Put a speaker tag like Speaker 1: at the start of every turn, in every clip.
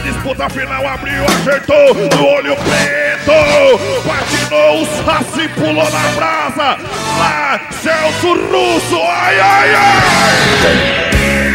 Speaker 1: disputa final, abriu, acertou no olho preto, patinou o saci, pulou na brasa. Lá, Celso Russo, ai, ai, ai.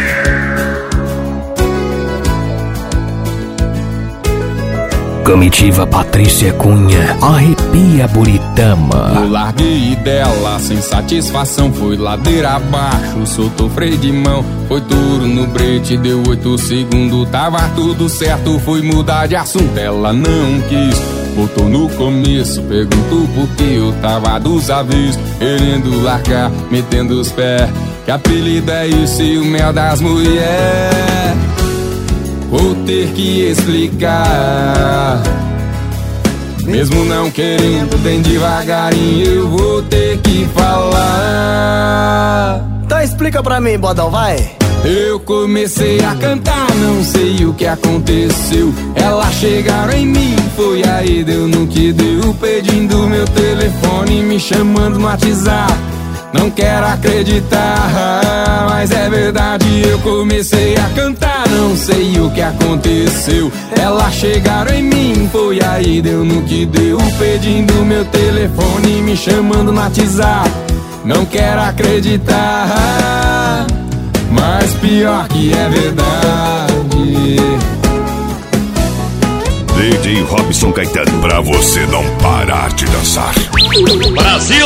Speaker 2: Comitiva Patrícia Cunha, arrepia Buritama.
Speaker 3: Eu larguei dela sem satisfação, foi ladeira abaixo, soltou freio de mão. Foi duro no brete, deu 8 segundos, tava tudo certo, foi mudar de assunto, ela não quis. Voltou no começo, perguntou por que eu tava dos avisos, querendo largar, metendo os pés, que apelido é isso e o mel das mulheres. Vou ter que explicar, mesmo não querendo, bem devagarinho eu vou ter que falar.
Speaker 4: Então explica pra mim, bodão, vai.
Speaker 3: Eu comecei a cantar, não sei o que aconteceu. Elas chegaram em mim, foi aí, deu no que deu, pedindo meu telefone, me chamando no WhatsApp. Não quero acreditar, mas é verdade, eu comecei a cantar, não sei o que aconteceu. Elas chegaram em mim, foi aí, deu no que deu, pedindo meu telefone, me chamando no WhatsApp. Não quero acreditar, mas pior que é verdade.
Speaker 1: DJ Robson Caetano, pra você não parar de dançar.
Speaker 5: Brasil!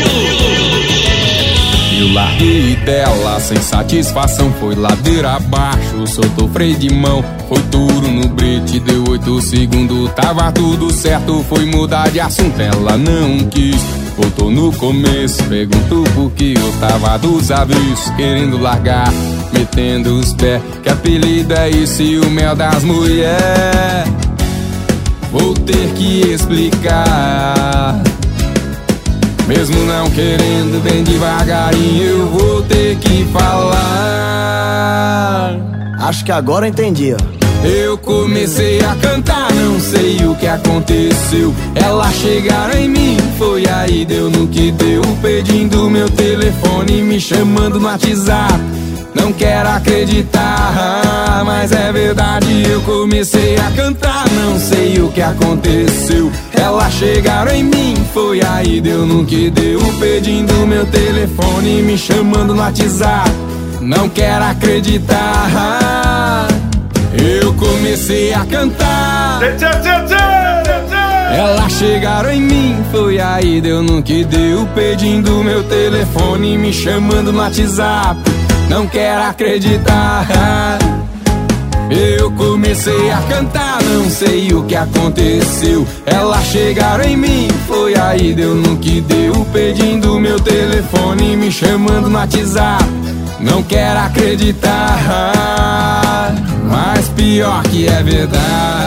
Speaker 3: Eu larguei dela sem satisfação, foi ladeira abaixo, soltou freio de mão. Foi duro no brete, deu 8 segundos, tava tudo certo, foi mudar de assunto, ela não quis. Voltou no começo, perguntou por que eu tava dos avisos, querendo largar, metendo os pés, que apelido é isso e o mel das mulheres. Vou ter que explicar, mesmo não querendo, bem devagarinho eu vou ter que falar.
Speaker 4: Acho que agora eu entendi, ó.
Speaker 3: Eu comecei a cantar, não sei o que aconteceu. Elas chegaram em mim, foi aí, deu no que deu, pedindo meu telefone, me chamando no WhatsApp. Não quero acreditar, mas é verdade, eu comecei a cantar, não sei o que aconteceu. Elas chegaram em mim, foi aí, deu no que deu, pedindo meu telefone, me chamando no WhatsApp. Não quero acreditar, eu comecei a cantar. Elas chegaram em mim, foi aí, deu no que deu, pedindo meu telefone, me chamando no WhatsApp. Não quero acreditar, eu comecei a cantar, não sei o que aconteceu. Elas chegaram em mim, foi aí, deu no que deu, pedindo meu telefone, me chamando no WhatsApp. Não quero acreditar, mas pior que é verdade.